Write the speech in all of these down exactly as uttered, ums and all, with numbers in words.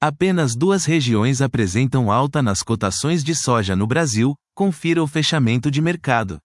Apenas duas regiões apresentam alta nas cotações de soja no Brasil, confira o fechamento de mercado.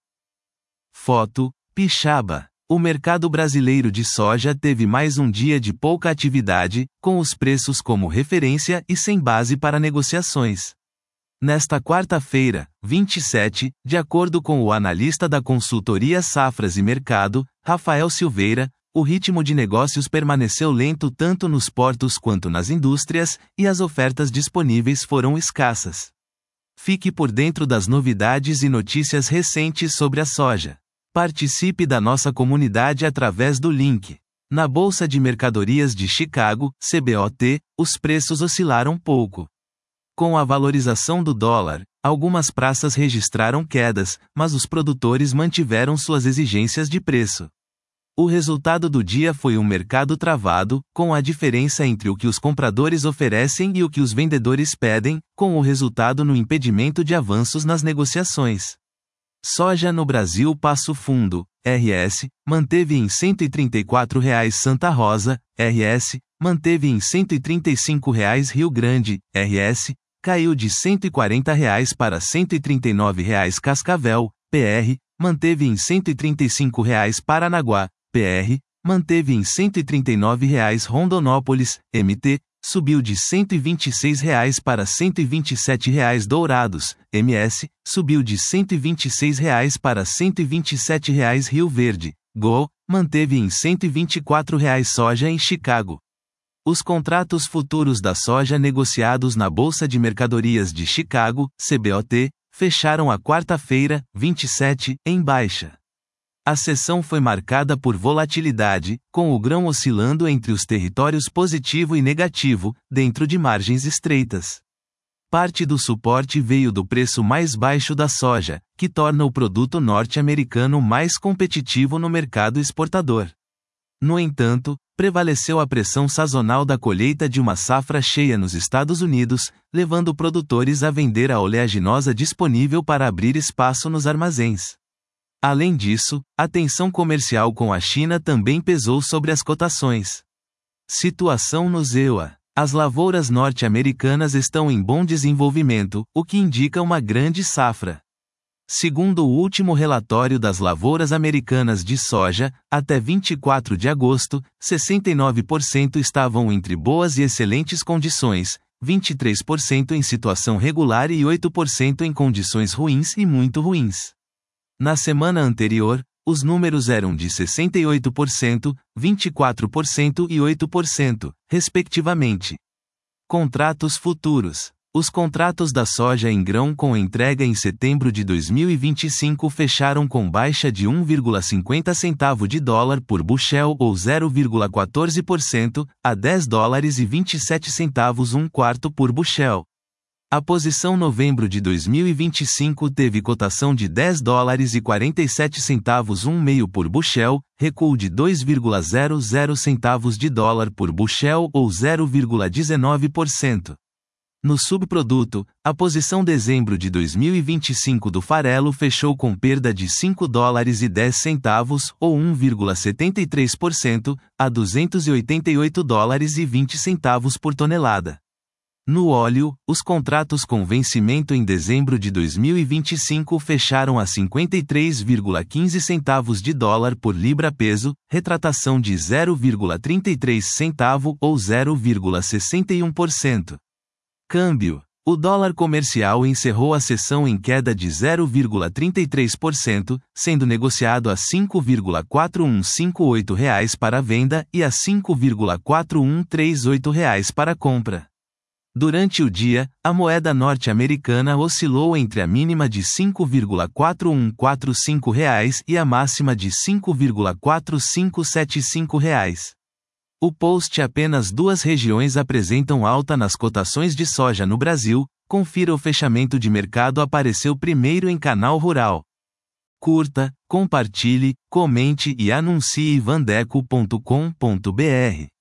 Foto, Pixaba. O mercado brasileiro de soja teve mais um dia de pouca atividade, com os preços como referência e sem base para negociações. Nesta quarta-feira, vinte e sete, de acordo com o analista da consultoria Safras e Mercado, Rafael Silveira, o ritmo de negócios permaneceu lento tanto nos portos quanto nas indústrias, e as ofertas disponíveis foram escassas. Fique por dentro das novidades e notícias recentes sobre a soja. Participe da nossa comunidade através do link. Na Bolsa de Mercadorias de Chicago, C B O T, os preços oscilaram pouco. Com a valorização do dólar, algumas praças registraram quedas, mas os produtores mantiveram suas exigências de preço. O resultado do dia foi um mercado travado, com a diferença entre o que os compradores oferecem e o que os vendedores pedem, com o resultado no impedimento de avanços nas negociações. Soja no Brasil Passo Fundo, R S, manteve em cento e trinta e quatro reais Santa Rosa, R S, manteve em cento e trinta e cinco reais Rio Grande, R S, caiu de cento e quarenta reais para cento e trinta e nove reais Cascavel, P R, manteve em cento e trinta e cinco reais Paranaguá, P R, manteve em cento e trinta e nove reais Rondonópolis, M T, subiu de cento e vinte e seis reais para cento e vinte e sete reais Dourados, M S, subiu de cento e vinte e seis reais para cento e vinte e sete reais Rio Verde, G O, manteve em cento e vinte e quatro reais soja em Chicago. Os contratos futuros da soja negociados na Bolsa de Mercadorias de Chicago, C B O T, fecharam a quarta-feira, vinte e sete, em baixa. A sessão foi marcada por volatilidade, com o grão oscilando entre os territórios positivo e negativo, dentro de margens estreitas. Parte do suporte veio do preço mais baixo da soja, que torna o produto norte-americano mais competitivo no mercado exportador. No entanto, prevaleceu a pressão sazonal da colheita de uma safra cheia nos Estados Unidos, levando produtores a vender a oleaginosa disponível para abrir espaço nos armazéns. Além disso, a tensão comercial com a China também pesou sobre as cotações. Situação no Z E U A. As lavouras norte-americanas estão em bom desenvolvimento, o que indica uma grande safra. Segundo o último relatório das lavouras americanas de soja, até vinte e quatro de agosto, sessenta e nove por cento estavam entre boas e excelentes condições, vinte e três por cento em situação regular e oito por cento em condições ruins e muito ruins. Na semana anterior, os números eram de sessenta e oito por cento, vinte e quatro por cento e oito por cento, respectivamente. Contratos futuros. Os contratos da soja em grão com entrega em setembro de dois mil e vinte e cinco fecharam com baixa de um vírgula cinquenta centavo de dólar por bushel ou zero vírgula quatorze por cento, a dez dólares e vinte e sete centavos um quarto por bushel. A posição novembro de dois mil e vinte e cinco teve cotação de dez dólares e quarenta e sete centavos um meio por bushel, recuo de dois vírgula zero zero centavos de dólar por bushel ou zero vírgula dezenove por cento. No subproduto, a posição dezembro de dois mil e vinte e cinco do farelo fechou com perda de cinco dólares e dez centavos ou um vírgula setenta e três por cento, a duzentos e oitenta e oito dólares e vinte centavos por tonelada. No óleo, os contratos com vencimento em dezembro de dois mil e vinte e cinco fecharam a cinquenta e três vírgula quinze centavos de dólar por libra-peso, retratação de zero vírgula trinta e três centavo ou zero vírgula sessenta e um por cento. Câmbio. O dólar comercial encerrou a sessão em queda de zero vírgula trinta e três por cento, sendo negociado a cinco vírgula quatro um cinco oito reais para venda e a cinco vírgula quatro um três oito reais para compra. Durante o dia, a moeda norte-americana oscilou entre a mínima de cinco vírgula quatro um quatro cinco reais e a máxima de cinco vírgula quatro cinco sete cinco reais. O post Apenas duas regiões apresentam alta nas cotações de soja no Brasil, confira o fechamento de mercado apareceu primeiro em Canal Rural. Curta, compartilhe, comente e anuncie vandeco ponto com ponto br.